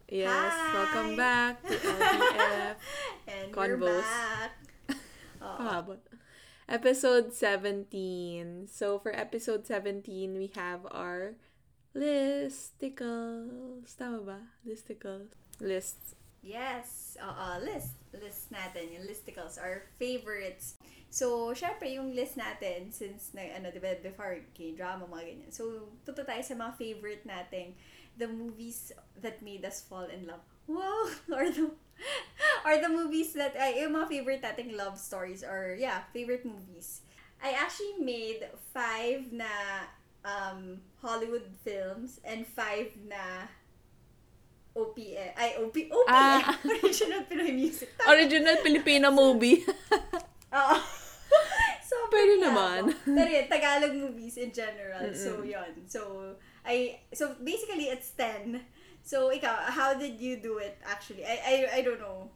Yes, welcome Hi! back to LDF And we're Convos. back. Oo. Pahabol. Episode 17. So, for episode 17, we have our listicles. Tama ba? Listicles. Lists. Yes. List natin. Yung listicles, our favorites. So, syempre, yung list natin, since, diba, before K-drama, mga ganyan. So, punta tayo sa mga favorite nating the movies that made us fall in love. Wow! Or the movies that, yung mga favorite nating love stories or, favorite movies. I actually made 5 na Hollywood films and 5 na OPM. Ah. Original Pinoy Music. Original Filipino movie. Oo. So, Pwede naman. Pero yun, Tagalog movies in general. So, yun. So, basically, it's 10. So, ikaw, how did you do it, actually? I don't know.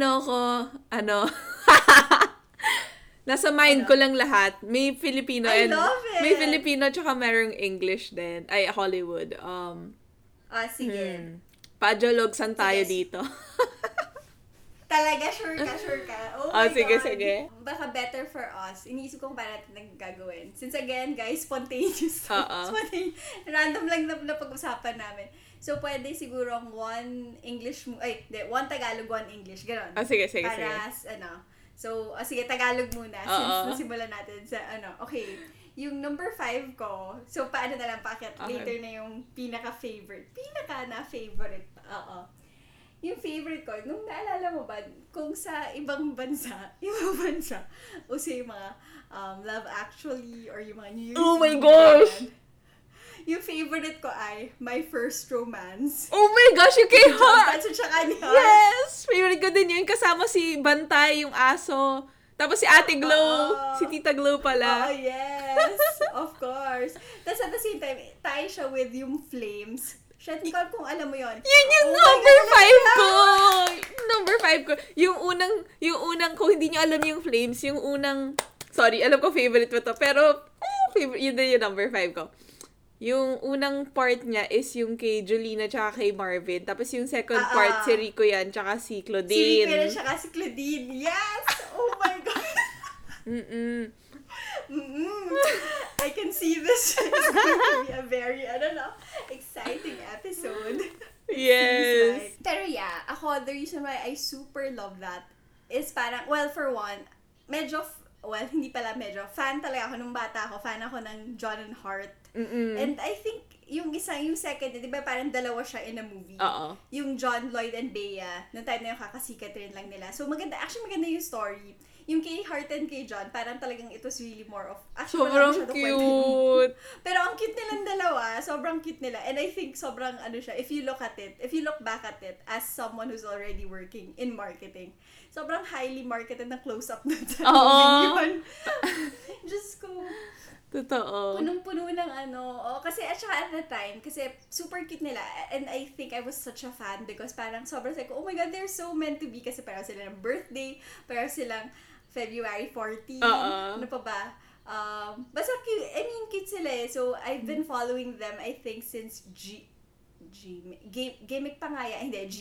Nasa mind ko lang lahat. May Filipino I love it! may Filipino tsaka merong English din. Ay, Hollywood. Sige. Pajologsan tayo Sige. dito. Talaga, sure ka. Oh my sige, God. sige. Baka better for us. Iniisip ko kung paano natin gagawin. Since again, guys, spontaneous. Spontaneous. Random lang na pag-usapan namin. So, pwede siguro ang one Tagalog, one English. Ganon. Sige. Para, So, sige, Tagalog muna. Since nasimulan natin sa, Okay. Yung number 5 ko, so paano na lang pakit? Okay. Later na yung pinaka-favorite. Yung favorite ko, nung naalala mo ba, kung sa ibang bansa, uso yung mga Love Actually, or yung mga New Year's Oh my Eve, gosh! yung favorite ko ay My First Romance. Oh my gosh, yung kay Heart! At saka ni Heart. Yes! Favorite ko din yun. Kasama si Bantay, yung aso. Tapos si Ate Glow. Si Tita Glow pala. Oh, yes! Of course. Tapos at the same time, tie siya with yung Flames. Shit, hindi ko alam kung alam mo yun. Yun yung number 5 ko! Number 5 ko. Yung unang, kung hindi nyo alam yung Flames, yung unang, sorry, alam ko favorite mo to, pero, favorite, yun din yung number 5 ko. Yung unang part niya is yung kay Jolina tsaka kay Marvin. Tapos yung second part, si Rico yan, tsaka si Claudine. Si Rico yan, tsaka si Claudine. Yes! Oh my God! I can see this. It's going to be a very, exciting episode. Yes! Pero yeah, ako, the reason why I super love that is parang, well, for one, hindi pala fan talaga ako nung bata ako. Fan ako ng John and Heart. And I think, yung second, di ba parang dalawa siya in a movie? Oo. Yung John, Lloyd, and Bea, nung time na yung kakasikat rin lang nila. So, maganda yung story. Yung kay Heart and kay John, parang talagang it was really more of, Sobrang cute! Pero ang cute nilang dalawa, sobrang cute nila. And I think sobrang siya, if you look back at it, as someone who's already working in marketing, sobrang highly marketed na close-up na sa movie yun. Diyos ko. Totoo. Punong-puno ng kasi at saka at the time, kasi super cute nila, and I think I was such a fan because parang sobrang sabi ko, oh my God, they're so meant to be, kasi parang sila ng birthday, parang silang February 14, ano pa ba? Basta cute, cute sila eh. So, I've been following them, I think, since Gimmick pa nga yan, hindi,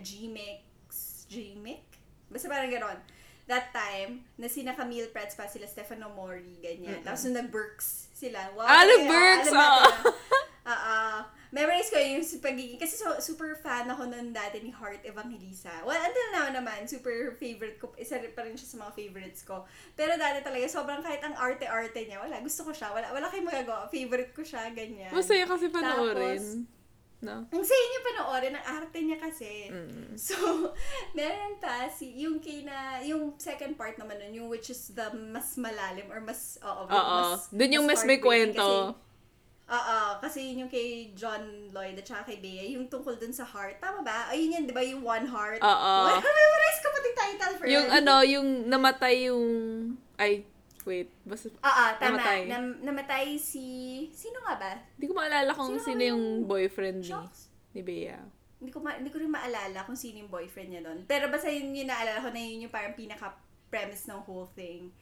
Gmix? Basta parang ganon. That time, na sina Camille Prats pa, sila Stefano Mori, ganyan. Tapos nung nag-Berks sila. Wow, nag-Berks! Memories ko yung pagiging, kasi super fan ako nun dati ni Heart Evangelista. Well, until now naman, super favorite ko, isa pa rin siya sa mga favorites ko. Pero dati talaga, sobrang kahit ang arte-arte niya, gusto ko siya, wala kayong magagawa, favorite ko siya, ganyan. Masaya kasi panoorin. Tapos, no? Ang saya niya panoorin, ang arte niya kasi. So, meron pa, yung second part naman nun, yung which is the mas malalim or mas, Dun yung mas may kwento. Kasi yun yung kay John Lloyd at saka kay Bea, yung tungkol dun sa heart. Tama ba? Ayun yan, di ba? Yung One Heart. Memorize ko pati title for yung yung namatay yung, basta tama. Namatay si, sino nga ba? Hindi ko maalala kung sino yung boyfriend ni Bea. Hindi ko rin maalala kung sino yung boyfriend niya doon. Pero basta yun yung naalala ko na yun yung parang pinaka-premise ng whole thing.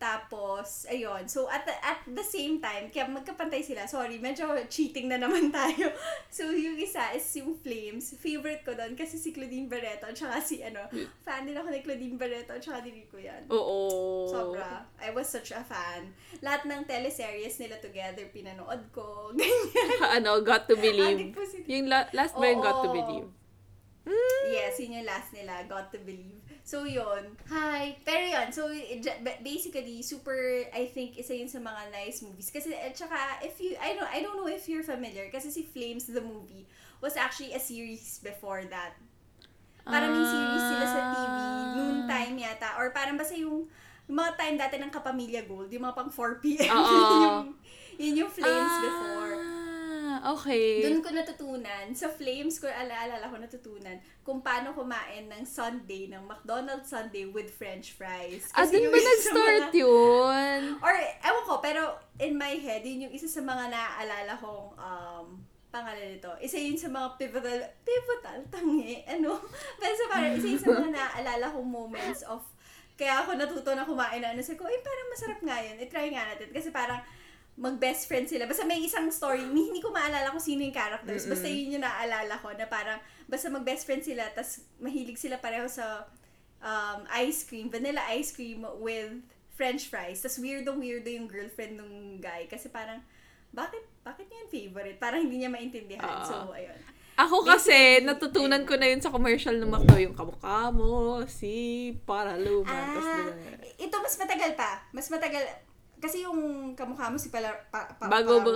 Tapos, ayun. So, at the same time, kaya magkapantay sila. Sorry, medyo cheating na naman tayo. So, yung isa is yung Flames. Favorite ko doon kasi si Claudine Barreto at saka si, fan din ako ni Claudine Barreto at saka ni Rico yan. Oo. Sobra. I was such a fan. Lahat ng teleseries nila together, pinanood ko. Ganyan. Got to Believe. Adik po si... Yung last ba yung Got to Believe? Yes, yun yung last nila, Got to Believe. So, yun. Hi. Pero yun, so, basically, super, I think, isa yun sa mga nice movies. Kasi, at saka, I don't know if you're familiar, kasi si Flames, the movie, was actually a series before that. Parang may series sila sa TV, noon time yata, or parang basta yung mga time dati ng Kapamilya Gold, yung mga pang 4 p.m. yun yung Flames before. Okay. Doon ko natutunan, sa Flames ko, alala ko natutunan, kung paano kumain ng sundae, ng McDonald's sundae with french fries. Doon ba nag-start yun? Or, ewan ko, pero in my head, yun yung isa sa mga naaalala kong, pangalan nito. Isa yun sa mga pivotal, tangi, Pero parang isa yun sa mga naaalala kong moments of, kaya ako natuto na kumain na, sabi ko, parang masarap nga yun, try nga natin. Kasi parang, mag-best friend sila. Basta may isang story, hindi ko maalala kung sino yung characters. Basta yun yung naaalala ko na parang, basta mag-best friend sila, tas mahilig sila pareho sa ice cream, vanilla ice cream with french fries. Tas weirdo yung girlfriend ng guy. Kasi parang, bakit niya yung favorite? Parang hindi niya maintindihan. So, ayun. Ako kasi, natutunan ko na yun sa commercial ng McDo, yung kamukha mo, si Paraluman. Ito mas matagal pa. Mas matagal. Kasi yung kamukha mo si bago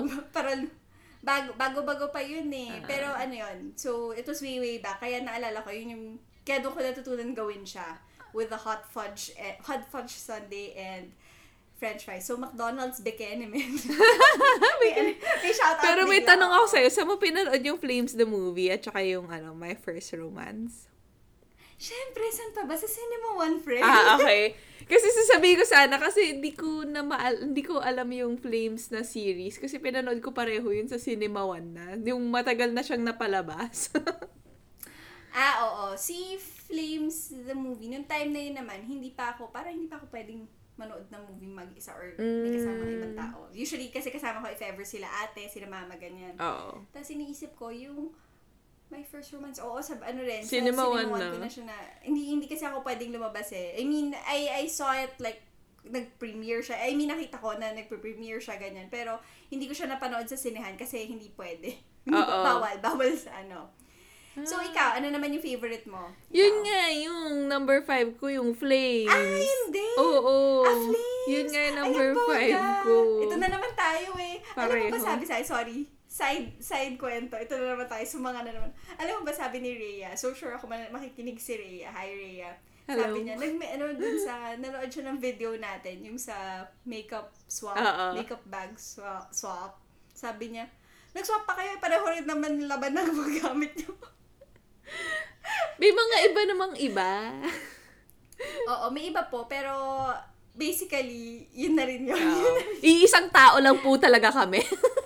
pa yun eh. Pero yun. So, it was way back. Kaya naalala ko, yun yung, kaya doon ko natutunan gawin siya with the hot fudge sundae and french fries. So, McDonald's Bikini Man. may shout out. Pero may tanong ako sa'yo, saan mo pinanood yung Flames the movie at saka yung My First Romance? Siyempre, saan pa ba? Sa Cinema One, friend. Okay. Kasi sasabihin ko sana, kasi hindi ko alam yung Flames na series. Kasi pinanood ko pareho yun sa Cinema One na. Yung matagal na siyang napalabas. Oo. Si Flames, the movie, nung time na yun naman, hindi pa ako pwedeng manood ng movie mag-isa or may kasama ng ibang tao. Usually, kasi kasama ko if ever sila ate, sila mama, ganyan. Oo. Tapos iniisip ko, yung My First Romance, Cinema One ko na siya na, hindi kasi ako pwedeng lumabas eh. I mean, I saw it like, nag-premiere siya. I mean, nakita ko na nag-premiere siya, ganyan. Pero, hindi ko siya napanood sa sinehan kasi hindi pwede. Bawal sa So, ikaw, ano naman yung favorite mo? Yun nga, yung number 5 ko, yung Flames. Yun din! Oo. Flames! Yun nga yung number 5 ko. Ito na naman tayo eh. Pareho. Alam mo ba sabi sa'yo, sorry, side kwento. Ito na naman tayo, sumanga na naman. Alam mo ba sabi ni Rhea? So sure ako makikinig si Rhea. Hi Rhea. Hello. Sabi niya, nanood siya ng video natin, yung sa makeup swap, makeup bag swap. Sabi niya, nag-swap pa kayo, pareho rin naman laban ng gamit niyo. May mga iba namang iba. Oo, may iba po, pero basically, yun na rin yun. Iisang tao lang po talaga kami.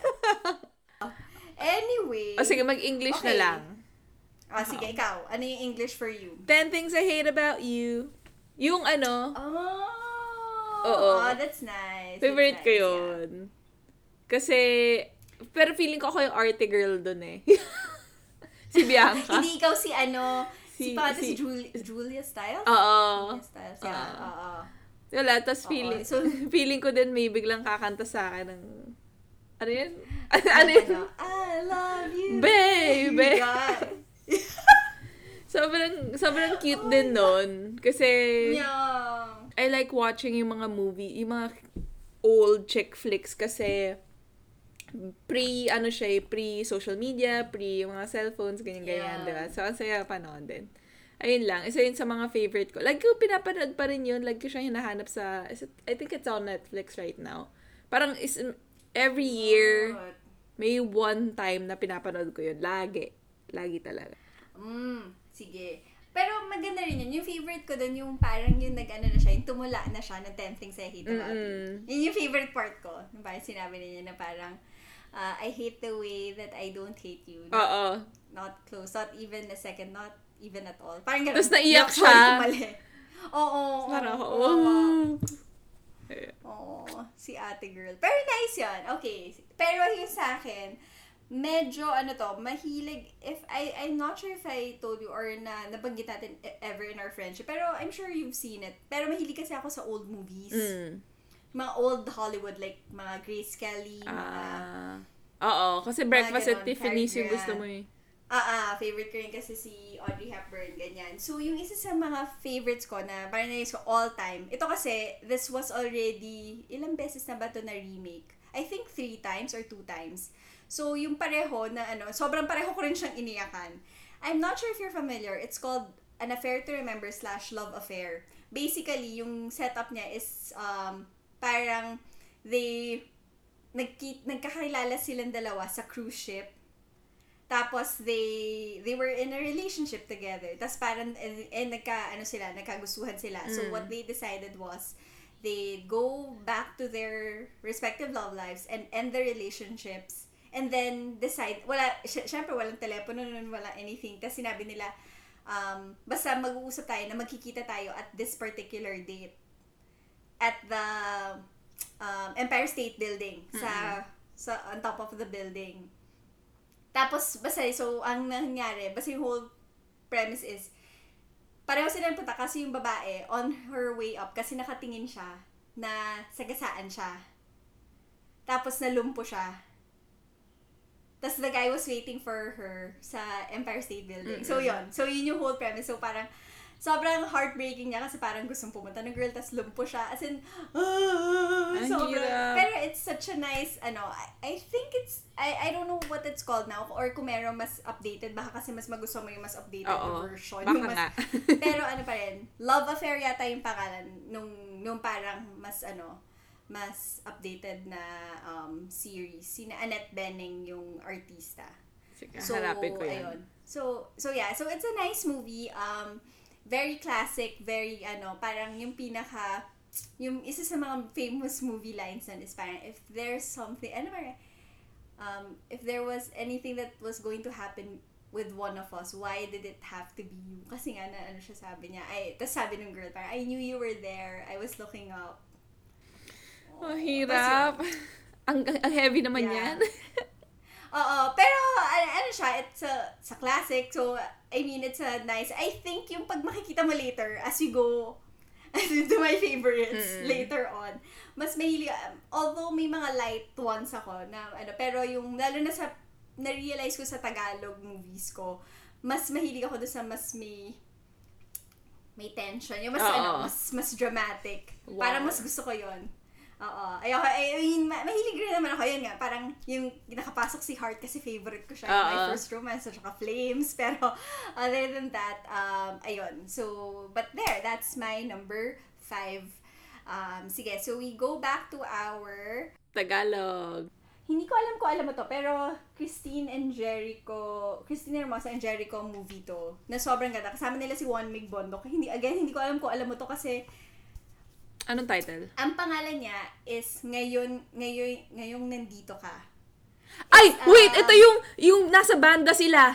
Anyway. Sige, mag-English na lang. Sige, ikaw. Ano yung English for you? 10 things I hate about you. Yung that's nice. Favorite ko yun. Yeah. Kasi, pero feeling ko ako yung arte girl dun eh. Si Bianca. Hindi ikaw si Julia Stiles? Oo. Julia Stiles, yeah. Wala, tapos feeling ko din may biglang kakanta sa akin ng, ano yun? Ano yun? I love you, baby. sobrang cute din nun. Kasi, I like watching yung mga movie, yung mga old chick flicks kasi, pre-social media, yung mga cellphones, ganyan-ganyan, diba? So, ang saya panood din. Ayun lang, isa yun sa mga favorite ko. Lagi ko pinapanood pa rin yun. Lagi ko siya hinahanap I think it's on Netflix right now. Parang every year, may one time na pinapanood ko yun. Lagi talaga. Sige. Pero maganda rin yun. Yung favorite ko dun, yung parang yung nag-ano na siya, yung tumula na siya ng 10 things I hate about you. Yun yung favorite part ko. Yung parang sinabi niya na parang, I hate the way that I don't hate you. Not close. Not even a second. Not even at all. Parang gano'n. Tapos naiyak siya. Oo. Parang, Oh, si ate girl. Pero nice yan. Okay. Pero yung sa akin, medyo mahilig, I'm not sure if I told you or nabanggit natin ever in our friendship, pero I'm sure you've seen it. Pero mahilig kasi ako sa old movies. Mga old Hollywood, like mga Grace Kelly, mga... Oo, kasi Breakfast at ganon, Tiffany's yung Cary gusto mo eh. Favorite ko rin kasi si Audrey Hepburn, ganyan. So, yung isa sa mga favorites ko na parang na ko all time, ito kasi, this was already, ilang beses na ba ito na remake? I think 3 times or 2 times. So, yung pareho na sobrang pareho ko rin siyang iniyakan. I'm not sure if you're familiar. It's called An Affair to Remember / Love Affair. Basically, yung setup niya is parang nagkakilala silang dalawa sa cruise ship. Tapos they were in a relationship together. Tapos parang nagkagustuhan sila. So what they decided was they go back to their respective love lives and end their relationships. And then decide, syempre walang telepono nun, wala anything. Tapos sinabi nila, basta mag-uusap tayo na magkikita tayo at this particular date at the Empire State Building sa on top of the building. Tapos basta so ang nangyari, basta yung whole premise is pareho sila punta kasi yung babae on her way up kasi nakatingin siya na sagasaan siya. Tapos nalumpo siya. Tapos the guy was waiting for her sa Empire State Building. So yun. So yun yung whole premise. So parang sobrang heartbreaking niya kasi parang gustong pumunta ng girl tapos lumpo siya. As in, sobrang. Pero it's such a nice, I think it's, I don't know what it's called now or kung meron mas updated. Baka kasi mas magusto mo yung mas updated na version. Baka nga. Pero pa rin, Love Affair yata yung pangalan nung parang mas mas updated na series. Sina Annette Bening yung artista. Sige, harapin ko yan. Ayun. So yeah. So it's a nice movie. Very classic, very parang yung yung isa sa mga famous movie lines nun is parang, if there's something, if there was anything that was going to happen with one of us, why did it have to be you? Kasi nga siya sabi niya, tapos sabi ng girl, parang, I knew you were there, I was looking up. Hirap. Ang heavy naman yan. Oo, pero siya, it's a classic, so I mean, it's a nice, I think yung pag makikita mo later, as we go to my favorites later on, mas mahilig, although may mga light ones ako, na pero yung, lalo na sa, na-realize ko sa Tagalog movies ko, mas mahilig ako doon sa mas may tension, yung mas mas dramatic. Wow. Parang mas gusto ko yon. Oo. I mean, mahilig rin naman ako. Yun nga, parang yung nakapasok si Heart kasi favorite ko siya. My first romance, at saka Flames. Pero, other than that, ayun. So, but there, that's my number 5. Sige, so we go back to our Tagalog. Hindi ko alam kung alam mo to, pero Christine Hermosa and Jericho movie to, na sobrang ganda. Kasama nila si Juan Migbondok. Hindi ko alam kung alam mo to kasi anong title? Ang pangalan niya is Ngayong Nandito Ka. Ay! Wait! Ito yung nasa banda sila.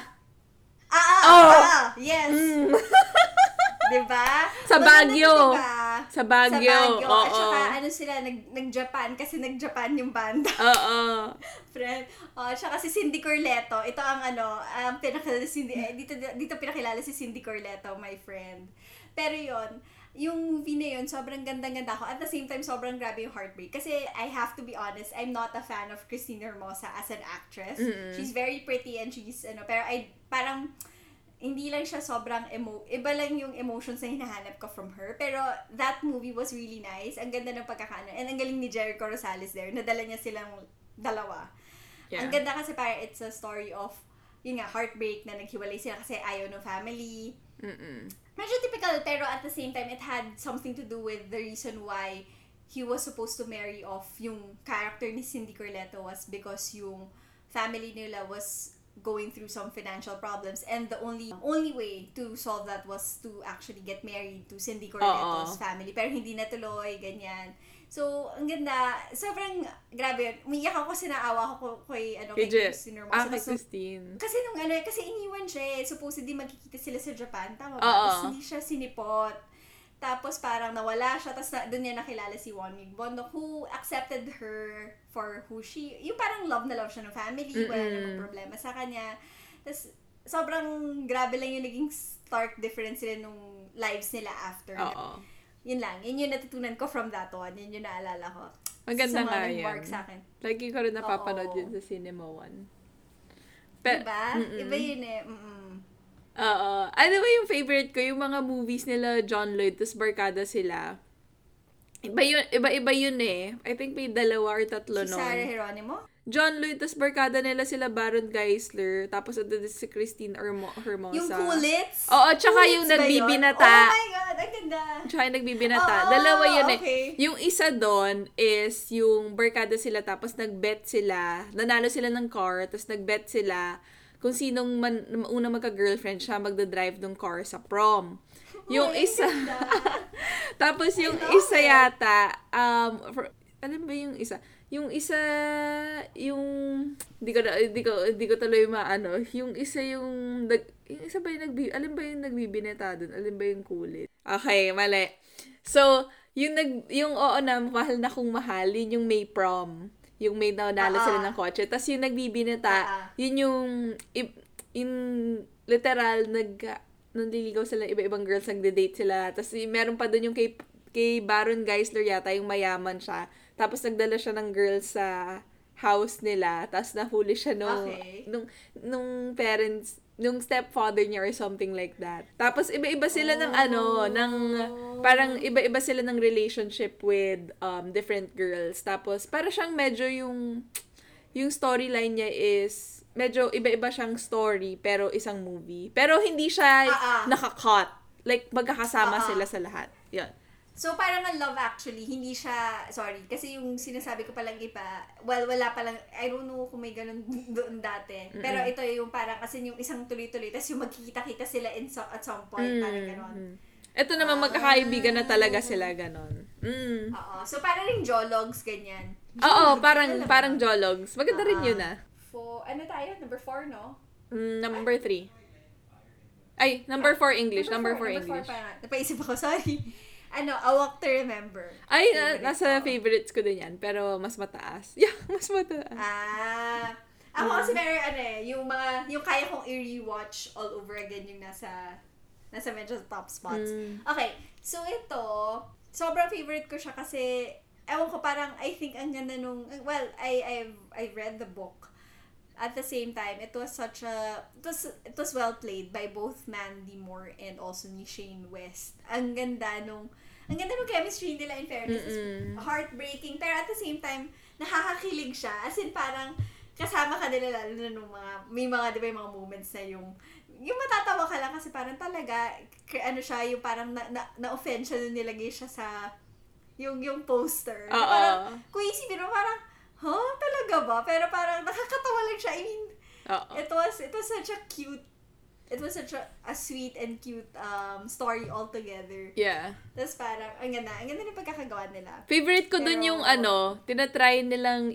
Yes. Diba? Sa Baguio. Diba? Sa Baguio. Oo. At saka sila, nag-Japan kasi nag-Japan yung banda. Oo. Friend. Tsaka si Cindy Corletto. Ito ang pinakilala dito pinakilala si Cindy Corletto, my friend. Pero yon, yung movie na yun, sobrang ganda-ganda ako. At the same time, sobrang grabe yung heartbreak. Kasi, I have to be honest, I'm not a fan of Christine Hermosa as an actress. Mm-hmm. She's very pretty and she's, pero parang, hindi lang siya sobrang iba lang yung emotions na hinahanap ko from her. Pero, that movie was really nice. Ang ganda ng pagkakaano. And ang galing ni Jericho Rosales there. Nadala niya silang dalawa. Yeah. Ang ganda kasi parang it's a story of, yun nga, heartbreak na naghiwalay sila kasi ayaw ng family. Medyo typical, pero at the same time, it had something to do with the reason why he was supposed to marry off yung character ni Cindy Corletto was because yung family nila was going through some financial problems and the only way to solve that was to actually get married to Cindy Corletto's family. Pero hindi natuloy, ganyan. So, ang ganda. Sobrang grabe yun. Umiyak ako kasi naawa ko kay Christine Hermosa. Kay Christine. Kasi kasi iniwan siya eh. Supposedly magkikita sila sa Japan. Tama ba? Tapos hindi siya sinipot. Tapos parang nawala siya, tapos doon niya nakilala si Won Migbondok who accepted her for who she, yung parang love na love siya ng family, wala namang problema sa kanya. Tapos sobrang grabe lang yung naging stark difference sila nung lives nila after. Yun lang, yun yung natutunan ko from that one, yun yung naalala ko. Maganda nga yan. Mark sa akin. Lagi ko rin napapanood yun sa Cinema One. Diba? Iba yun eh. Ano ba yung favorite ko? Yung mga movies nila, John Lloyd, tapos barkada sila. Iba yun eh. I think may 2 or 3 nun. Si Sarah Geronimo? John Lloyd, tapos barkada nila sila Baron Geisler, tapos ando si Christine Hermosa. Yung Kulits? Oo, tsaka yung nagbibinata. Oh my God, ang ganda. Tsaka yung nagbibinata. 2 yun eh. Yung isa doon is yung barkada sila, tapos nagbet sila, nanalo sila ng car, tapos nagbet sila kung sinong unang magka-girlfriend siya magdadrive ng car sa prom. Yung isa. Tapos yung isa yata, alam ba yung isa? Yung isa, hindi ko tuloy maano. Yung isa yung isa ba yung alin ba yung nagbibinata doon? Alin ba yung kulit? Okay, mali. So, yung oo na, mahal na kung mahalin, yung May prom. Yung may nanalo sila ng kotse. Tapos yung nagbibinata, yun yung literal, nanliligaw sila, iba-ibang girls, nagde-date sila. Tapos meron pa doon yung kay Baron Geisler yata, yung mayaman siya. Tapos nagdala siya ng girls sa house nila. Tapos nahuli siya nung parents, nung stepfather niya or something like that. Tapos iba-iba sila parang iba-iba sila ng relationship with different girls. Tapos para siyang medyo yung storyline niya is medyo iba-iba siyang story pero isang movie. Pero hindi siya naka-cut. Like magkakasama sila sa lahat. Yan. So, parang ang Love Actually, hindi siya, sorry, kasi yung sinasabi ko palang iba, well, wala palang, I don't know kung may ganun doon dati. Pero ito yung parang, kasi yung isang tuloy-tuloy, tapos yung magkikita-kita sila at some point, parang gano'n. Ito naman, magkakaibigan na talaga sila, gano'n. Oo. So, parang yung Jologs, ganyan. Oo, parang Jologs. Maganda rin yun Ano tayo? Number 4, no? Number 3. Ay, number 4 English. Number 4 English. Napaisip ako, sorry. A Walk to Remember. Ay, nasa favorites ko din yan. Pero mas mataas. Yeah, mas mataas. Ako kasi meron yung kaya kong i-rewatch all over again yung nasa medyo top spots. Okay, so ito, sobrang favorite ko siya kasi, ewan ko parang, I think ang ganda nung, well, I've read the book. At the same time, it was well played by both Mandy Moore and also ni Shane West. Ang ganda nung chemistry nila, in fairness. Heartbreaking, pero at the same time, nakakakilig siya. As in, parang, kasama ka nila, lalo na nung may mga, di ba, yung mga moments na yung matatawa ka lang kasi parang talaga, yung parang na-offend siya nung nilagay siya sa, yung poster. Parang, kung isipin mo, parang, talaga ba? Pero parang nakakatawa lang siya. I mean, it was such a cute, it was such a sweet and cute story altogether. Yeah. Tapos parang, ang ganda ng pagkakagawa nila. Favorite ko dun yung tinatry nilang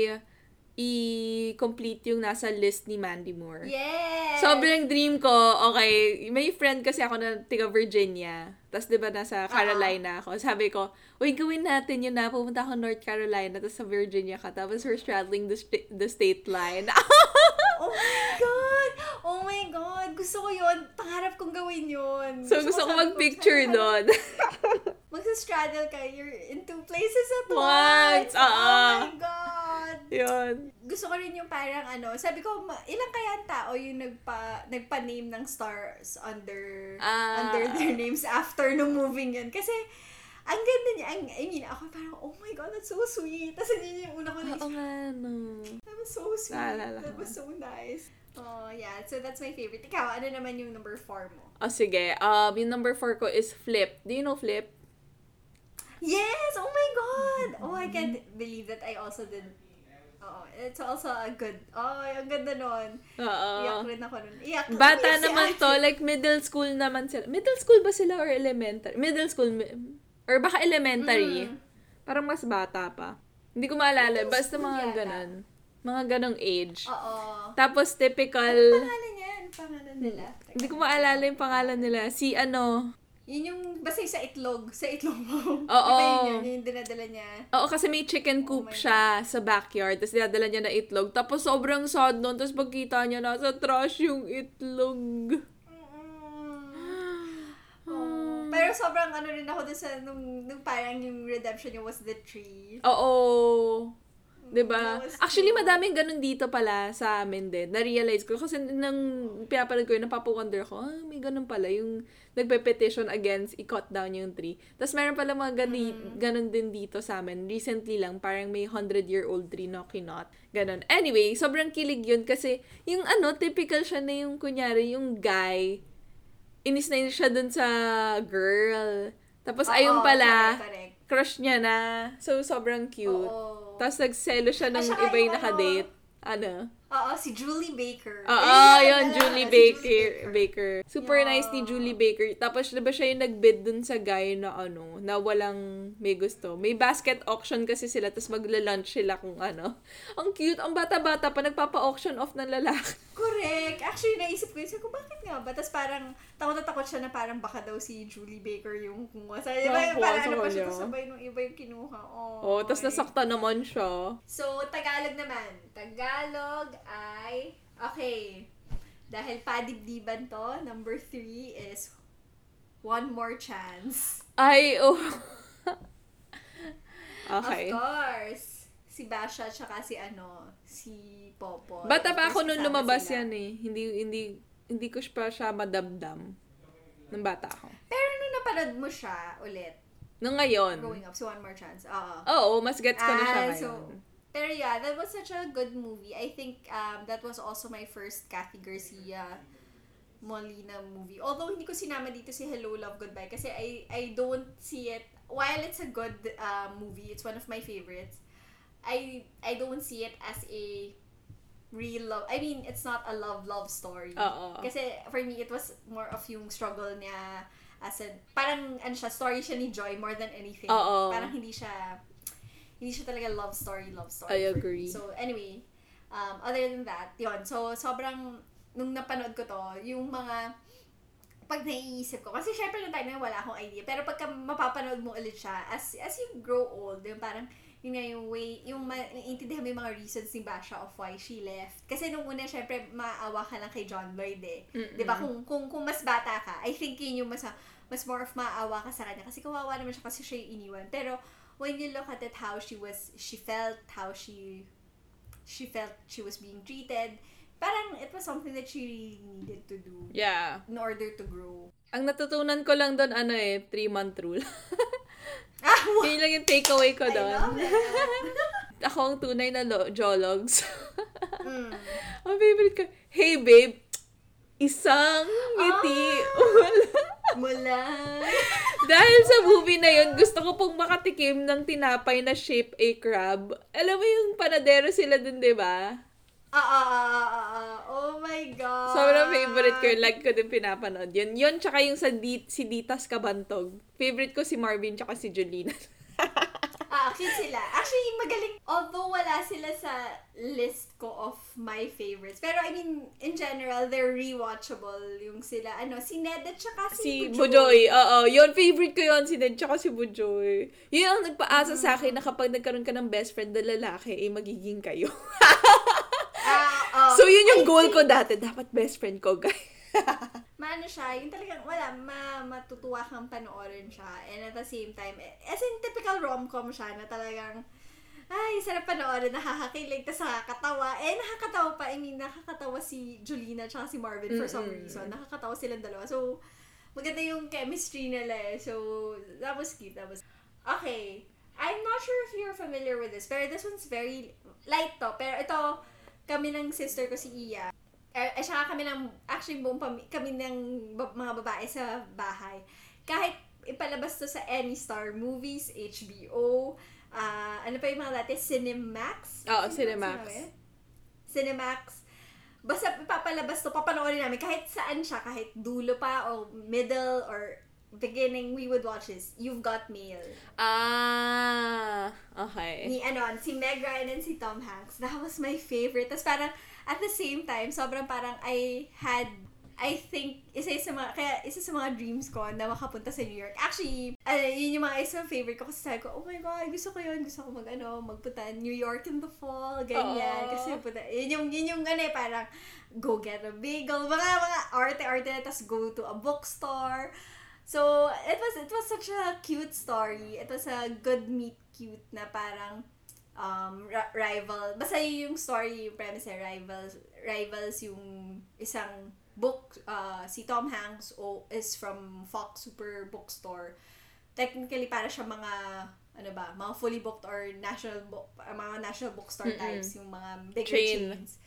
i-complete yung nasa list ni Mandy Moore. Yes! Sobrang dream ko, okay, may friend kasi ako na tiga Virginia. Tapos diba nasa Carolina ako. Sabi ko, uy, gawin natin yun na. Pupunta ako North Carolina, tapos sa Virginia ka. Tapos we're straddling the state line. Oh my God! Gusto ko yun. Pangarap kong gawin yun. So, gusto ko mag-picture doon. Magsa-straddle ka. You're in two places at once. Oh my God! Yun. Gusto ko rin yung parang sabi ko, ilang kaya ang tao yung nagpa-name ng stars under their names after nung moving yun. Kasi, ang ganda niya. I mean, ako parang, oh my God, that's so sweet. Tapos yun yung una ko naisip. Oo nga, no. That was so sweet. That was so nice. Oh, yeah. So, that's my favorite. Ikaw, ano naman yung number 4 mo? Sige. Yung number 4 ko is Flip. Do you know Flip? Yes! Oh my God! Oh, I can't believe that I also did. It's also a good. Ang ganda nun. Iyak rin ako nun. Bata naman to. Like, middle school naman sila. Middle school ba sila or elementary? Middle school. Or baka elementary. Parang mas bata pa. Hindi ko maalala. Basta mga ganon. Mga ganong age. Tapos, typical. Ano pangalan niya? Ano pangalan nila? Hindi ko maalala yung pangalan nila. Si Yun yung, basta yung sa itlog mo. Oo. Yun yung dinadala niya. Oo, kasi may chicken coop siya sa backyard. Tapos dinadala niya na itlog. Tapos sobrang sad nun. Tapos pagkita niya, nasa trash yung itlog. Pero sobrang rin ako dun sa, nung parang yung redemption niya was the tree. Oo. 'Di ba? Actually, madaming ganun dito pala sa amin din. Na-realize ko. Kasi nang pinapanood ko yun, napapawonder ko, may ganun pala. Yung nagpe-petition against i-cut down yung tree. Tapos meron pala mga ganun din dito sa amin. Recently lang, parang may 100-year-old tree na kinot. Ganun. Anyway, sobrang kilig yun kasi yung typical siya na yung kunyari, yung guy, inis na siya dun sa girl. Tapos ayun pala, correct. crush niya na. So, sobrang cute. Tapos nagselo siya ng iba yung nakadate. Oo, si Julie Baker. Oo, yun, Julie Baker. Super nice ni Julie Baker. Tapos, diba siya yung nag-bid dun sa guy na na walang may gusto. May basket auction kasi sila, tapos magla-lunch sila kung Ang cute, ang bata-bata pa, nagpapa-auction off ng lalaki. Correct. Actually, naisip ko yun. Sabi ko, bakit nga ba? Tapos parang, takot na takot siya na parang baka daw si Julie Baker yung kumuha. Sabi, parang pa siya, tapos sabay nung iba yung kinuha. Oh, tapos nasakta naman siya. So, Tagalog naman. Tagalog ay, okay, dahil padibdiban to, number 3 is One More Chance. Ay, oh. Okay. Of course. Si Basha tsaka si si Popo. Bata pa ako nung lumabas yan eh. Hindi ko pa siya madamdam. Nung bata ako. Pero nung napanood mo siya ulit, nung ngayon. Growing Up, si One More Chance. Oo, mas gets ko na siya ngayon. So, pero yeah, that was such a good movie. I think that was also my first Kathy Garcia Molina movie. Although hindi ko sinama dito si Hello, Love, Goodbye kasi I don't see it. While it's a good movie, it's one of my favorites. I don't see it as a real love. I mean, it's not a love story. Kasi for me, it was more of yung struggle niya as a, parang story siya ni Joy more than anything. Parang hindi siya talaga love story. I agree. So anyway, other than that, yun. So sobrang, nung napanood ko to, yung mga, pag naiisip ko, kasi syempre nung time na wala akong idea, pero pagka mapapanood mo ulit siya, as you grow old, yung parang, yun nga yung way, yung maintindihan mo yung mga reasons ni Basha of why she left. Kasi nung una, syempre, maawa ka lang kay John Lloyd eh. Diba? Kung mas bata ka, I think yun yung mas more of maawa ka sa kanya. Kasi kawawa naman siya kasi siya yung iniwan. Pero, when you look at it, how she felt she was being treated, parang it was something that she needed to do. Yeah. In order to grow. Ang natutunan ko lang doon, 3-month rule. Yun lang yung takeaway ko doon. I love it. Ako ang tunay na jologs. Ang favorite ko, hey babe, isang ngiti. Mula. Dahil sa movie na yun, gusto ko pong makatikim ng tinapay na shape a crab. Alam mo yung panadero sila dun, di ba? Oh my God. Sobrang favorite ko yun. Like ko din pinapanood yun. Yun, tsaka yung si Ditas Kabantog. Favorite ko si Marvin tsaka si Jolina. Cute sila. Actually, magaling. Although wala sila sa list ko of my favorites. Pero I mean, in general, they're rewatchable. Yung sila, si Ned at tsaka si Bujoy. Oo, yun, favorite ko yun. Si Ned tsaka si Bujoy. Yun ang nagpaasa sa akin na kapag nagkaroon ka ng best friend na lalaki, magiging kayo. So, yun yung goal ko dati. Dapat best friend ko, guys. Maano siya, yung talagang, matutuwa kang panoorin siya. And at the same time, as in, typical rom-com siya na talagang, ay, sarap panoorin, nakakakilig, tas nakakatawa. Nakakatawa pa, nakakatawa si Jolina at si Marvin for some reason. Nakakatawa silang dalawa. So, maganda yung chemistry nila eh. So, that was cute. Okay. I'm not sure if you're familiar with this, pero this one's very light to. Pero ito, kami ng sister ko si Iya. Saka kami kami ng mga babae sa bahay. Kahit ipalabas to sa Any Star Movies, HBO, ano pa yung mga dati? Cinemax? Cinemax. Basta ipapalabas to, papanoorin namin. Kahit saan siya, kahit dulo pa, o middle, or beginning, we would watch this. You've Got Mail. Okay. Si Meg Ryan and si Tom Hanks. That was my favorite. Tapos parang, at the same time, sobrang parang I I think, isa sa mga dreams ko na makapunta sa New York. Actually, yun yung mga isa favorite ko kasi sabi ko, oh my God, gusto ko yun. Gusto ko magpunta New York in the fall, ganyan. Kasi yun yung parang go get a bagel, mga arte-arte, tapos go to a bookstore. So, it was such a cute story. It was a good meet cute na parang rival. Basta yung story, yung premise rivals yung isang book, si Tom Hanks is from Fox Super Bookstore. Technically, para siya mga fully booked or mga national bookstore types, yung mga bigger chains.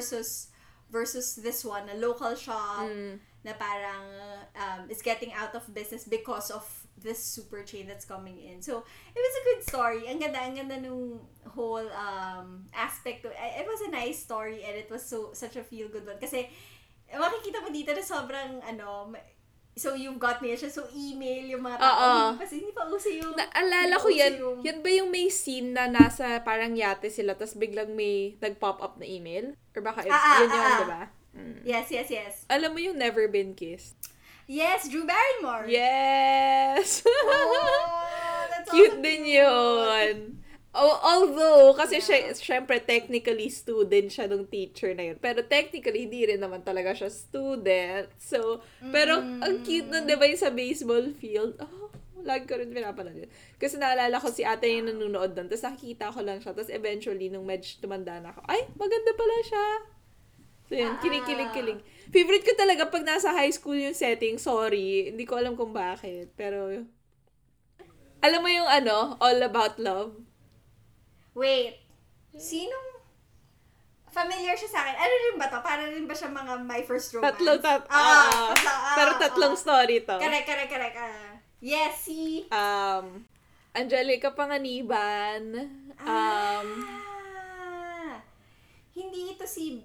Versus this one, a local shop na parang is getting out of business because of this super chain that's coming in. So, it was a good story. Ang ganda nung whole aspect. It was a nice story and it was such a feel-good one. Kasi, makikita mo dito na sobrang, so you've got me siya, so email yung mga tao. Kasi hindi pa uso yung... Naalala ko yan. Yan ba yung may scene na nasa parang yate sila, tapos biglang may nag-pop up na email? Or baka yun yun, diba? Yes. Alam mo yung Never Been Kissed? Yes, Drew Barrymore. Yes! That's cute din yun. Although, kasi syempre, technically, student siya nung teacher na yun. Pero technically, hindi rin naman talaga siya student. So, pero, ang cute nun, diba yung sa baseball field? Lagi ko rin pinapanood yun. Kasi naalala ko si ate yung nanonood doon. Tapos nakikita ko lang siya. Tapos eventually, nung medyo tumanda na ako, ay, maganda pala siya. So, yun, kinikilig-kilig. Favorite ko talaga pag nasa high school yung setting. Sorry, hindi ko alam kung bakit. Pero, alam mo yung All About Love? Wait, sinong familiar siya sa akin? Ano rin ba to? Para rin ba siya mga My First Romance? Pero tatlong story to. Correct. Yes, si... Angelica Panganiban. Hindi ito si...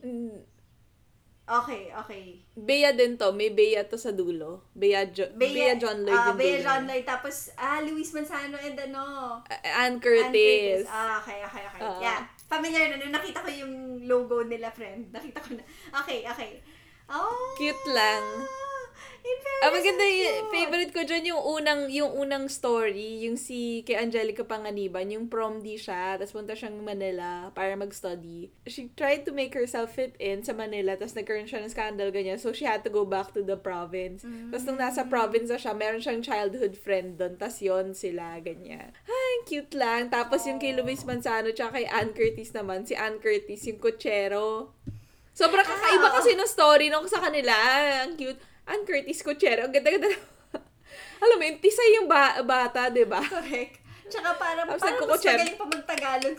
Okay. Bea din to. May Bea to sa dulo. Bea John Lloyd din. Bea John Lloyd. Tapos, Luis Manzano and Ann Curtis. Okay. Yeah. Familiar na. Nung nakita ko yung logo nila, friend. Nakita ko na. Okay. Cute lang. Maganda yung favorite ko dyan yung unang story, yung si kay Angelica Panganiban, yung prom di siya, tapos punta siyang Manila para mag-study. She tried to make herself fit in sa Manila, tapos nagkaroon siya ng scandal, ganyan. So, she had to go back to the province. Tapos nung nasa province na siya, meron siyang childhood friend doon, tapos yon sila, ganyan. Ay, cute lang. Tapos yung kay Luis Manzano, tsaka kay Ann Curtis naman, si Ann Curtis, yung kutsero. Sobrang kakaiba kasi ng story nung sa kanila. Ang cute. Ann Curtis Cochero. Ang ganda-ganda. Alam mo, yung tisay yung bata, diba? Correct. Tsaka parang mas magaling pa mag-Tagalog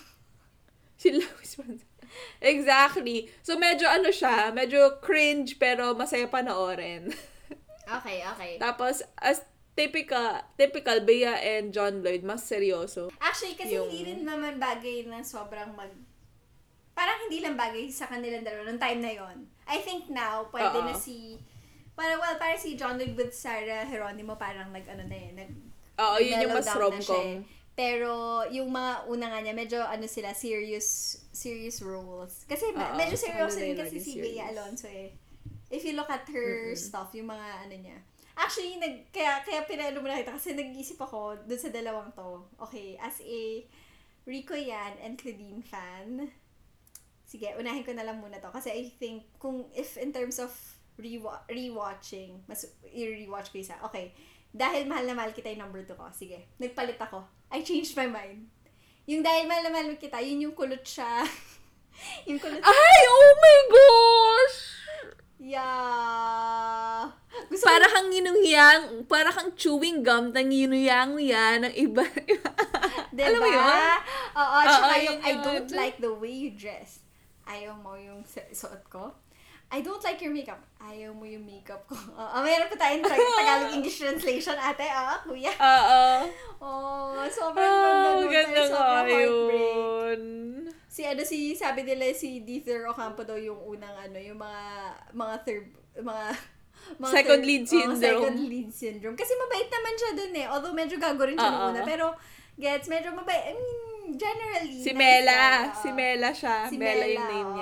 si Luis Manzano. Exactly. So, medyo siya, medyo cringe, pero masaya panoorin. Okay. Tapos, as typical Bea and John Lloyd, mas seryoso. Actually, kasi hindi rin naman bagay na sobrang parang hindi lang bagay sa kanilang dalawa nung time na yon. I think now, pwede na parang si John Lloyd with Sarah Geronimo parang yun yung mas rom-com. Pero yung mga una nga niya, medyo sila, serious roles. Kasi medyo seryoso rin kasi si Bea Alonzo eh. If you look at her stuff, yung mga niya. Actually, kaya pinalo mo na kita kasi nag-iisip ako dun sa dalawang to. Okay, as a Rico Yan and Claudine fan, sige, unahin ko na lang muna to. Kasi I think, if in terms of rewatching, mas i-rewatch ko isa. Okay. Dahil mahal na mahal kita yung number 2 ko. Sige. Nagpalit ako. I changed my mind. Yung dahil mahal na mahal kita, yun yung kulot siya. Yung kulot. Ay! Oh my gosh! Yeah. Para kang ginuyang, para kang chewing gum na ginuyang-nguya ng iba. Diba? Alam mo yun? Oo. Tsaka yung I don't like the way you dress. Ayaw mo yung suot ko. I don't like your makeup. Ayaw mo yung makeup ko. Mayroon pa tayong Tagalog-English translation, ate. Kuya. Sobrang ganda sobrang heartbreak. Sabi nila si Dieter Ocampo daw yung unang yung mga second lead syndrome. Second lead syndrome. Kasi mabait naman siya dun eh. Although medyo gago rin siya nung una. Pero, medyo mabait. I mean, generally. Si Mela. Si Mela siya. Mela yung name niya.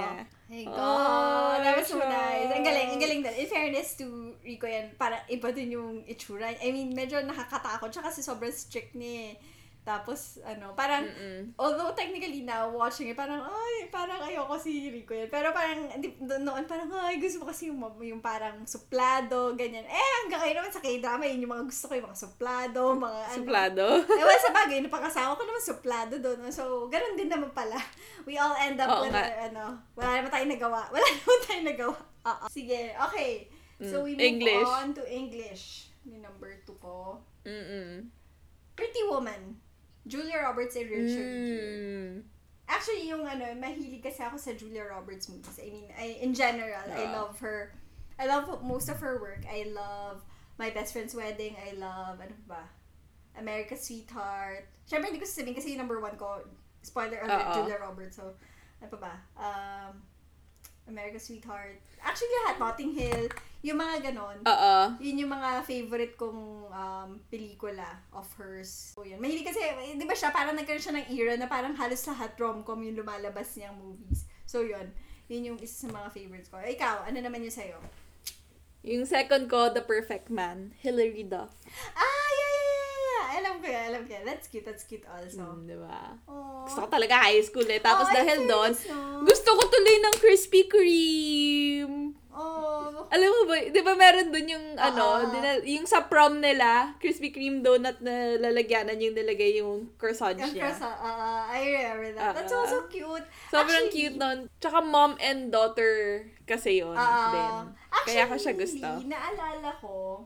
My God, that was so siya. nice. Ang galing din. In fairness to Rico yan, para iba din yung itsura. I mean, medyo nakakatakot siya kasi sobrang strict niya. Tapos, parang, although technically now, watching it, parang ayoko si Rico yan. Pero parang, noon parang, gusto mo kasi yung parang suplado, ganyan. Hanggang kayo naman sa K-drama, yun yung mga gusto ko, yung mga suplado, mga Suplado? Ewan sa bagay, napakasawa ko naman suplado doon. So, ganun din naman pala. We all end up with, wala naman tayong nagawa. Sige, okay. So, we move English. on to English. Yung number 2 ko. Pretty Woman. Julia Roberts and Richard Gere. Actually, yung mahilig kasi ako sa Julia Roberts movies. I mean, in general, I love her. I love most of her work. I love My Best Friend's Wedding. I love, America's Sweetheart. Siyempre, hindi ko sasabihin kasi yung number 1 ko, spoiler alert, Julia Roberts. So, ano pa ba? America's Sweetheart. Actually, lahat. Notting Hill. Yung mga ganon. Yun yung mga favorite kong pelikula of hers. So, yun. Mahilig kasi, di ba siya, parang nagkaroon siya ng era na parang halos lahat rom-com yung lumalabas niyang movies. So, yun. Yun yung isa sa mga favorites ko. Ikaw, ano naman yung sa'yo? Yung second ko, The Perfect Man, Hilary Duff. Yeah. Alam ko yan. That's cute also. Diba? Aww. Gusto ko talaga high school eh. Tapos dahil doon, no? gusto ko tuloy ng Krispy Kreme. Oh. Alam mo ba, di ba meron doon yung yung sa prom nila, Krispy Kreme donut na lalagyanan yung nilagay yung croissant niya. I remember that. That's also cute. Sobrang cute nun. Tsaka mom and daughter kasi yun din. Kaya ko siya gusto. Naalala ko,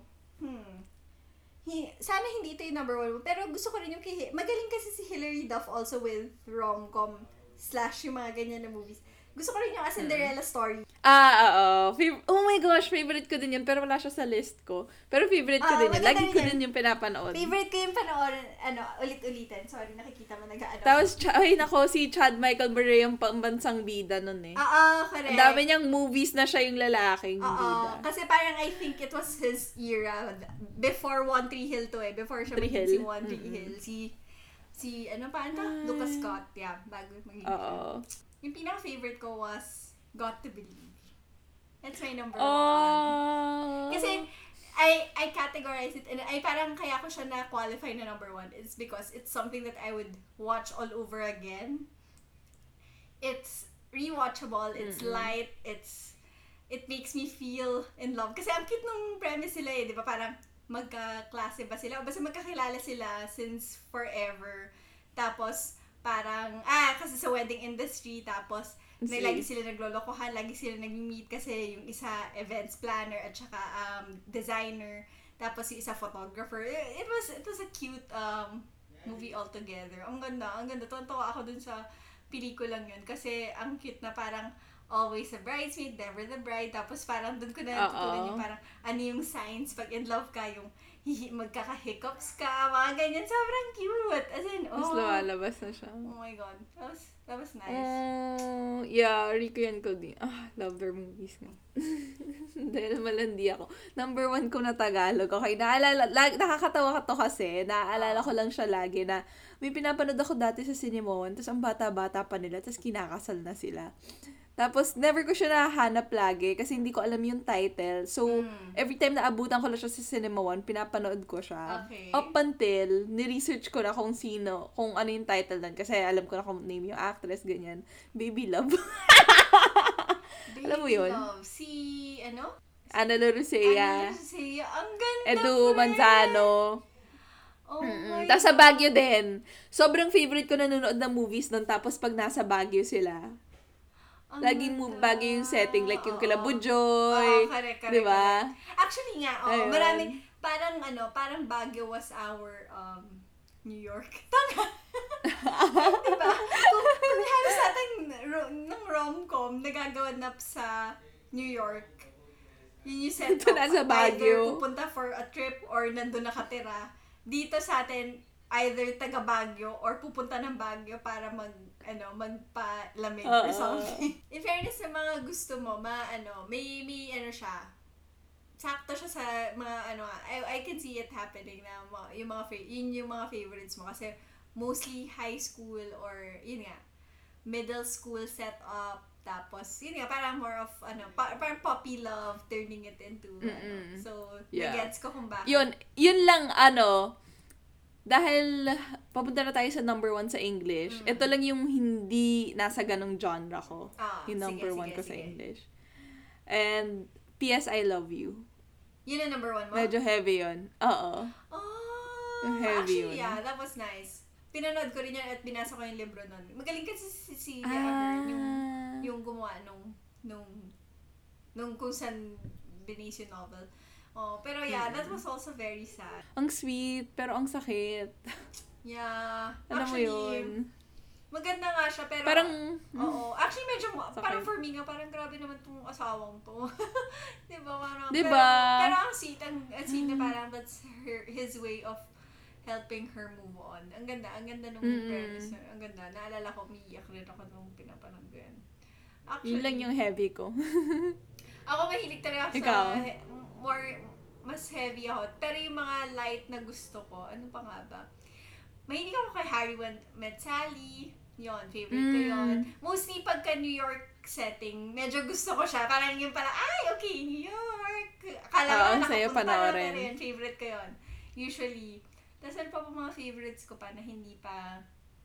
sana hindi ito yung number 1 pero gusto ko rin yung magaling kasi si Hilary Duff also with rom-com / yung mga ganyan na movies. Gusto ko rin yung A Cinderella Story. Oo. Oh my gosh, favorite ko din yun. Pero wala siya sa list ko. Pero favorite ko din yun. Lagi ko din yung pinapanood. Favorite ko yung panoorin, ulit-ulitin. Sorry, nakikita mo Tapos, si Chad Michael Murray yung pambansang bida nun eh. Correct. Ang dami niyang movies na siya yung lalaking bida. Kasi parang I think it was his era. Before One Tree Hill to eh. Before siya maging si One Tree Hill. Lucas Scott. Yeah, bago maging yung pinaka-favorite ko was Got to Believe. That's my number 1. Kasi, I categorize it, and parang kaya ko siya na-qualify na number 1 is because it's something that I would watch all over again. It's rewatchable, it's light, it makes me feel in love. Kasi ang cute nung premise sila di ba? Parang magkaklase ba sila? O basta magkakilala sila since forever. Tapos, parang, kasi sa wedding industry, tapos, lagi sila naglolokohan, lagi sila nag-meet kasi yung isa events planner at saka designer, tapos yung isa photographer. It was a cute movie altogether. Ang ganda. Tuwan-tuwa ako dun sa pelikulang yun kasi ang cute na parang always a bridesmaid, never the bride. Tapos parang dun ko na natutunan yung parang ano yung signs pag in love ka, yung magkaka-hiccups ka, mga ganyan. Sobrang cute. As in, Mas lumalabas na siya. Oh my God. That was nice. Yeah, Rico yan ko din. Love their movies nga. Dahil malandi ako. Number 1 ko na Tagalog. Okay, nakakatawa ka to kasi. Naaalala ko lang siya lagi na may pinapanood ako dati sa Cinema One, tapos ang bata-bata pa nila, tapos kinakasal na sila. Tapos, never ko siya nahanap lagi kasi hindi ko alam yung title. So, every time na abutan ko lang siya sa Cinema One, pinapanood ko siya. Okay. Up until, ni-research ko na kung ano yung title nun. Kasi alam ko na kung name yung actress, ganyan. Baby Love. Alam mo yun? Love. Ana Lucea. Ang ganda, Edu Manzano. Oh my Tapos sa Baguio din. Sobrang favorite ko nanonood ng movies nun. Tapos pag nasa Baguio sila, laging Baguio yung setting. Like yung kila Bujoy. Correct. Diba? Actually nga, maraming, parang Baguio was our New York. Tama. Diba? Kung halos natin ng rom-com nagagawanap sa New York, yun yung set Ito nasa Baguio. Either pupunta for a trip or nandun nakatira. Dito sa atin, either taga Baguio or pupunta ng Baguio para magpalamig or something. In fairness sa mga gusto mo, may siya, sakto siya sa mga I can see it happening na yung mga favorites mo kasi mostly high school or yun nga, middle school setup, Tapos, yun nga, parang more of, parang puppy love, turning it into, So, nagets ko kung bakit. Yun lang, dahil papunta na tayo sa number 1 sa English, ito lang yung hindi nasa ganong genre ko. Yung number 1 ko sa English. And, P.S. I Love You. Yun ang number 1 mo? Medyo heavy yun. Oo. Yung heavy actually, yun. that was nice. Pinanood ko rin yan at binasa ko yung libro nun. Magaling kasi si Celia Ahern, yung gumawa nung kung saan binis yung novel. Pero that was also very sad. Ang sweet, pero ang sakit. Yeah. Alam mo yun. Maganda nga siya, pero... Actually, medyo... Parang for me nga, parang grabe naman tong asawang to. Diba? Parang, Pero ang sweet na parang that's his way of helping her move on. Ang ganda nung premise. Ang ganda. Naalala ko, umiiyak rin ako nung pinapanood ko yan. Actually, yun lang yung heavy ko. Ako mahilig talaga sa mas heavy ako. Pero yung mga light na gusto ko, ano pa nga ba? Mahilig ako kay Harry Met Sally. Yun, favorite ko yun. Mostly pagka New York setting, medyo gusto ko siya. Parang yung parang, okay, New York. Akala ko nakapunta na rin. Favorite ko yun. Usually. Tapos ano pa mga favorites ko pa na hindi pa...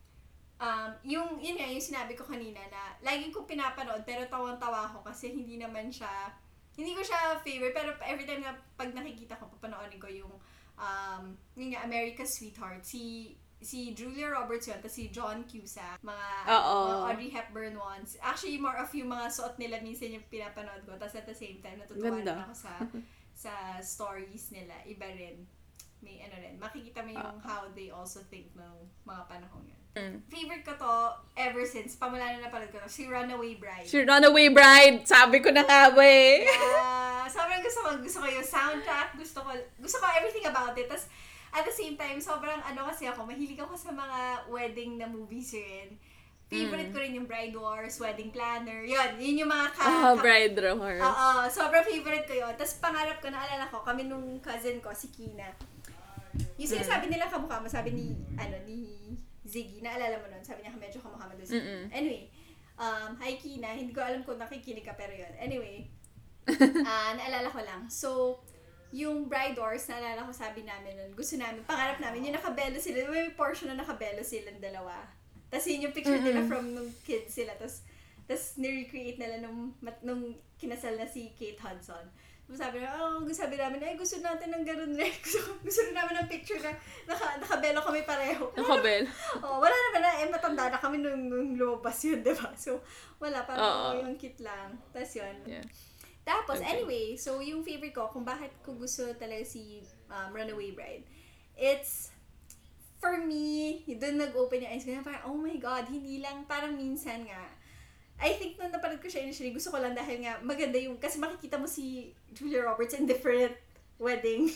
yung sinabi ko kanina na laging kong pinapanood pero tawang-tawa ko kasi hindi ko siya favorite, pero every time na pag nakikita ko, papanoorin ko yung America's Sweetheart. Si Julia Roberts yun, tapos si John Cusack, mga Audrey Hepburn ones. Actually, more of yung mga suot nila minsan yung pinapanood ko, tapos at the same time, natutuwa rin ako sa stories nila. Iba rin. May makikita mo yung how they also think ng mga panahon yun. Favorite ko to ever since, pamula na napanood ko to, si Runaway Bride. Sabi ko na nga ba eh. Sobrang gusto ko yung soundtrack, gusto ko everything about it. Tapos, at the same time, sobrang kasi ako, mahilig ako sa mga wedding na movies rin. Favorite ko rin yung Bride Wars, Wedding Planner. Yun yung mga Bride Wars. Sobrang favorite ko yun. Tapos pangarap ko, naalala ko, kami nung cousin ko, si Kina. Yung sinasabi nila kamukha mo, sabi ni Ziggy, naalala mo nun, sabi niya medyo kamukha mo doon. Anyway, hi Kina, hindi ko alam kung nakikinig ka, pero yun. Anyway, naalala ko lang. So, yung Bride Wars, naalala ko, sabi namin nun, gusto namin, pangarap namin, yung nakabelo sila, may portion na nakabelo silang dalawa. Tapos yun yung picture nila from nung kids sila, tapos ni-recreate nila nung kinasal na si Kate Hudson. Sabi namin, gusto natin ng ganun rin. Gusto namin ng picture na nakabelo kami pareho. Nakabelo? Wala naman na, matanda na kami nung lumabas yun, diba? So, wala, parang yung cute lang. Tapos yun. Yeah. Tapos, anyway, so yung favorite ko, kung bakit ko gusto talaga si Runaway Bride, it's, for me, doon nag-open yung eyes ko na parang, oh my God, hindi lang, parang minsan nga, I think nung napanood ko siya initially, gusto ko lang dahil nga maganda yung, kasi makikita mo si Julia Roberts in different wedding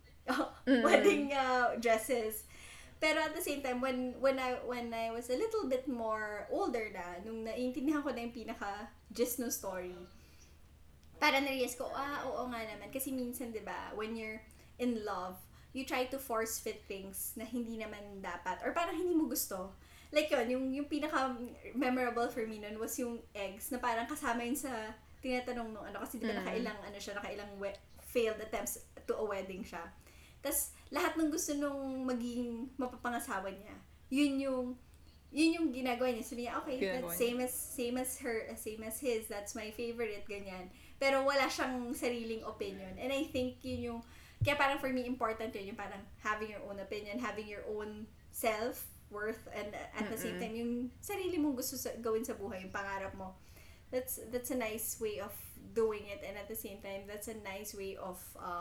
dresses. Pero at the same time, when I was a little bit more older na, nung naiintindihan ko na yung pinaka-gist ng story, para na-realize ko, oo nga naman. Kasi minsan, diba, when you're in love, you try to force fit things na hindi naman dapat, or parang hindi mo gusto. Like yun, yung pinaka-memorable for me nun was yung eggs, na parang kasama yun sa tinatanong nung kasi diba nakailang failed attempts to a wedding siya. Tapos, lahat ng gusto nung maging mapapangasawa niya, yun yung ginagawa niya. Sabi niya, okay, that's same as his, that's my favorite, ganyan. Pero wala siyang sariling opinion. And I think yun yung, kaya parang for me, important yun, yung parang having your own opinion, having your own self-worth, and at the same time, yung sarili mong gusto gawin sa buhay, yung pangarap mo. That's a nice way of doing it, and at the same time, that's a nice way of,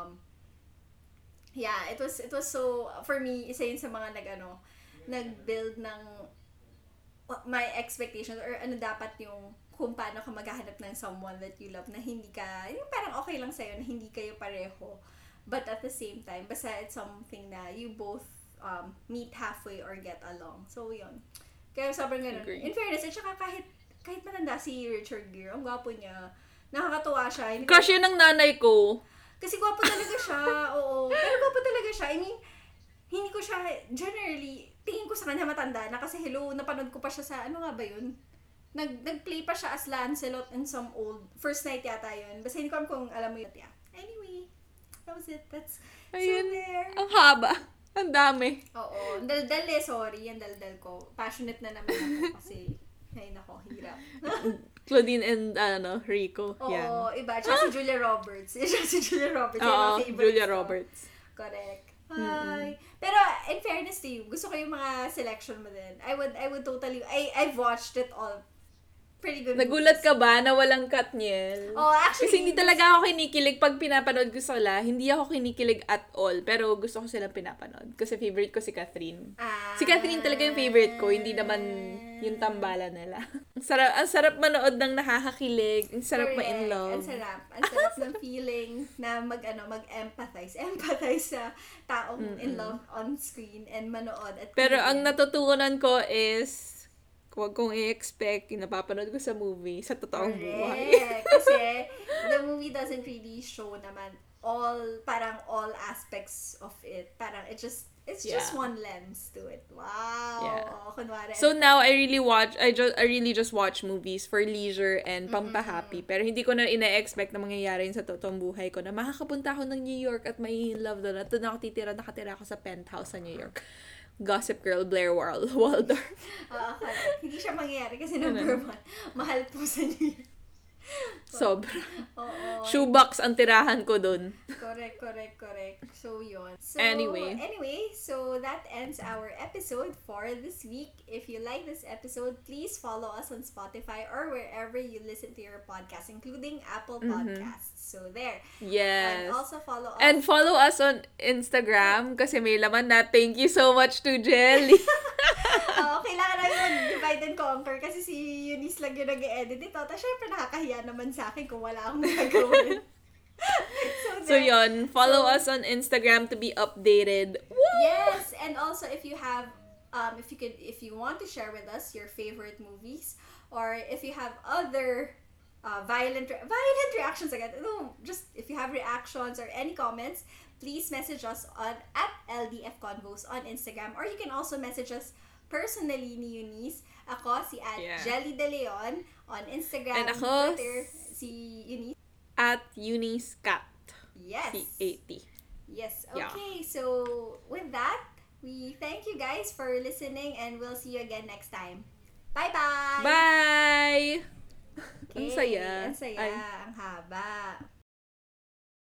it was so, for me, isa yun sa mga nag-build ng my expectations, or ano dapat yung kung paano ka maghahanap ng someone that you love na hindi ka, yung parang okay lang sa'yo na hindi kayo pareho, but at the same time, basta it's something na you both meet halfway or get along. So, yun. Kaya sobrang ganun. In fairness, at saka kahit matanda si Richard Gere, ang gwapo niya, nakakatuwa siya. Crush yun ng nanay ko. Kasi gwapo talaga siya, oo. Pero gwapo talaga siya. I mean, hindi ko siya, generally, tingin ko sa kanya matanda na kasi napanood ko pa siya sa, ano nga ba yun? nag-play pa siya as Lancelot in some old, first night yata yun. Basta hindi ko alam kung alam mo yun. Yeah. Anyway, that was it. That's Ayun. so there. Ang haba. Ang dami. Oo. Ang daldal sorry. Ang daldal ko. Passionate na naman ako kasi, ay nako, hirap. Claudine and, Rico. Oo, Yan. iba. Tsaka si Julia Roberts. Siya si Julia Roberts. Yan Oo, ang favorite Julia ko. Roberts. Correct. Hi. Pero in fairness to you, gusto ko yung mga selection mo din. I would totally, I've watched it all. Pretty good Nagulat movies. ka ba na walang Katniel? Oh, actually. Kasi hindi talaga ako kinikilig pag pinapanood ko sila. Hindi ako kinikilig at all. Pero gusto ko silang pinapanood. Kasi favorite ko si Catherine. Si Catherine talaga yung favorite ko. Hindi naman yung tambalan nila. Ang sarap manood ng nakakakilig. Ang sarap Correct. ma-in love. Ang sarap ng feeling na mag-empathize. Empathize sa taong in love on screen and manood. At Pero ang natutunan ko is huwag kong i-expect yung napapanood ko sa movie sa totoong buhay. Correct. Kasi the movie doesn't really show naman parang all aspects of it. Parang it's just one lens to it. Wow. Yeah. Kunwari. So now I really just watch movies for leisure and pampahappy. Pero hindi ko na ina-expect na mangyayari yun sa totoong buhay ko na makakapunta ako ng New York at may love doon. At doon ako nakatira ako sa penthouse sa New York. Gossip Girl, Blair Waldorf. Okay. Hindi siya mangyayari kasi number one, mahal po sa New York. Sobra. Oo. Shoebox ang tirahan ko dun. Correct. So, yun. So, Anyway, so that ends our episode for this week. If you like this episode, please follow us on Spotify or wherever you listen to your podcast, including Apple Podcasts. So, there. Yes. And also follow us. And follow us on Instagram kasi may laman na. Thank you so much to Jelly. Kailangan namin mag-divide and conquer kasi si Eunice lang yung nag-edit ito. Tapos syempre nakakahiya naman sa akin kung wala akong gagawin. So yun, follow us on Instagram to be updated. Woo! Yes, and also if you have if you want to share with us your favorite movies or if you have other violent reactions again. No, just if you have reactions or any comments, please message us at LDF Convos on Instagram or you can also message us personally ni Eunice. Ako si Jelly De Leon on Instagram, and ako Twitter, si Eunice at Eunice Cat. Yes. C-A-T. Yes. Yeah. Okay, so with that, we thank you guys for listening and we'll see you again next time. Bye-bye! Bye! Okay, Ang saya. Ang saya. Ang haba.